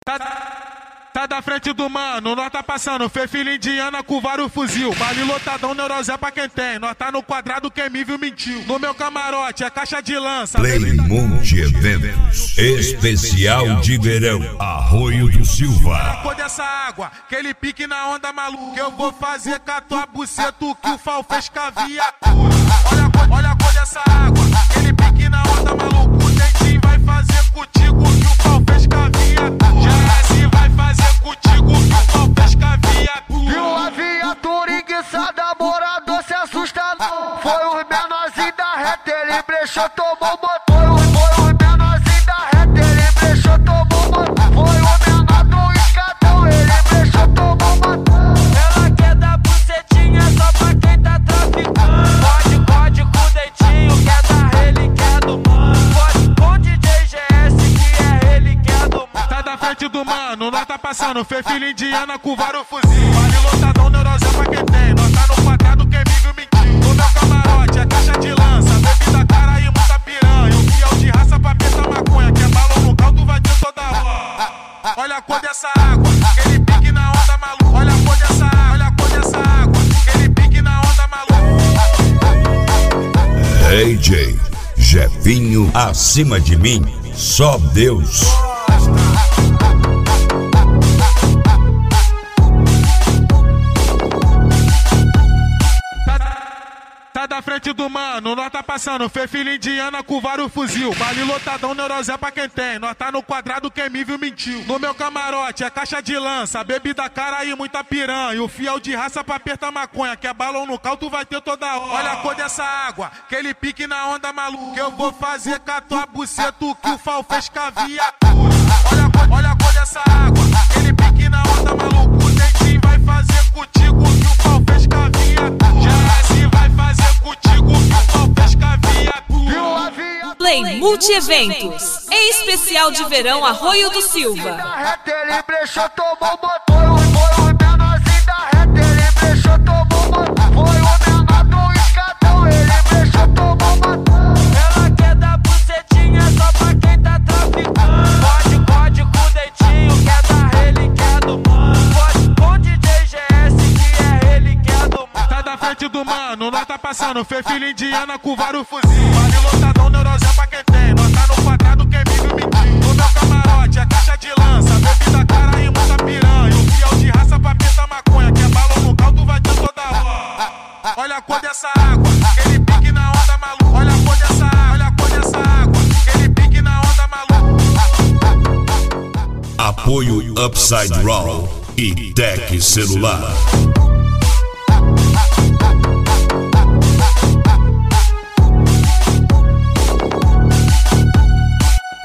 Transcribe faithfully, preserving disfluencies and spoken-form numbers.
Tá, tá da frente do mano, nós tá passando. Fê filha indiana com vários fuzil. Vale lotadão, neurosé pra quem tem. Nós tá no quadrado, quem me viu mentiu. No meu camarote é caixa de lança. Playmonte Eventos, especial de verão, Arroio do Silva. Cor dessa água, aquele pique na onda maluca. Eu vou fazer com a tua buceta o que o Fal fez com a viatura. Olha a cor, olha a cor dessa água, aquele pique na onda maluca. O dentinho vai fazer contigo o que o Fal fez com a viatura. Já assim vai fazer contigo o que o Fal fez com a viatura. Viu a viatura enguiçada, morador se assusta não. Foi os menorzinhos da reta, ele brechou, tomou motor. Foi os menorzinhos da reta, ele brechou, tomou motor. Foi o menor do escadão, ele brechou, tomou motor. Ela quer dar bucetinha só pra quem tá traficando. Pode, pode com o dentinho, quer dar ele, quer do mano. Pode com o D J G S, que é ele, quer do mano. Tá da frente do mano, nós tá passando. Fê filha indiana com vários fuzil. Vale lotadão, neurosé pra quem tem. Nós tá no quadrado, quem me viu mentiu. No meu camarote é caixa de lança. Bebida cara e muita piranha. O fiel de raça pra apertar maconha. Que é balão no caldo, vai ter toda hora. Olha a cor dessa água, aquele pique na onda maluca. Olha a cor dessa água, olha a cor dessa água, aquele pique na onda maluca. A J, Jefinho acima de mim, só Deus. Tá da frente do mano, nós tá passando. Fê filha indiana com vários fuzil. Vale lotadão, neurosé pra quem tem. Nós tá no quadrado, quem me viu mentiu. No meu camarote é caixa de lança. Bebida cara e muita piranha. O fiel de raça pra apertar maconha. Que é balão no caldo, vai ter toda hora. Olha a cor dessa água, aquele pique na onda maluca. Eu vou fazer com a tua buceta o que o Fal fez com a viatura. Olha a cor, olha a cor dessa água, aquele pique na onda maluca. O dentinho vai fazer contigo o que o Fal fez com a viatura. Já assim vai fazer contigo o que o Fal fez com a viatura. Playmonte Eventos, em especial de verão, Arroio do Silva. Da reta, ele brechou, tomou motor. Foi os menorzinhos da reta, ele brechou, tomou motor. Foi o menor do escadão, ele brechou, tomou motor. Ela quer dar bucetinha só pra quem tá traficando. Pode, pode com o dentinho, quer dar ele, quer do mano. Pode com o D J G S, que é ele, quer do mano. Tá da frente do mano, nós tá passando. Fê filha indiana com vários fuzil. Vale lotadão, neurosé pra quem tem. Nós tá no quadrado, quem me viu mentiu. No meu camarote é caixa de lança. Bebida cara e muita piranha. O fiel de raça pra apertar maconha. Que é balão no caldo, vai ter toda hora. Olha a cor dessa água, aquele pique na onda maluca. Olha a cor dessa água, olha a cor dessa água, aquele pique na onda maluca. Apoio Upside Roll e Tech Celular.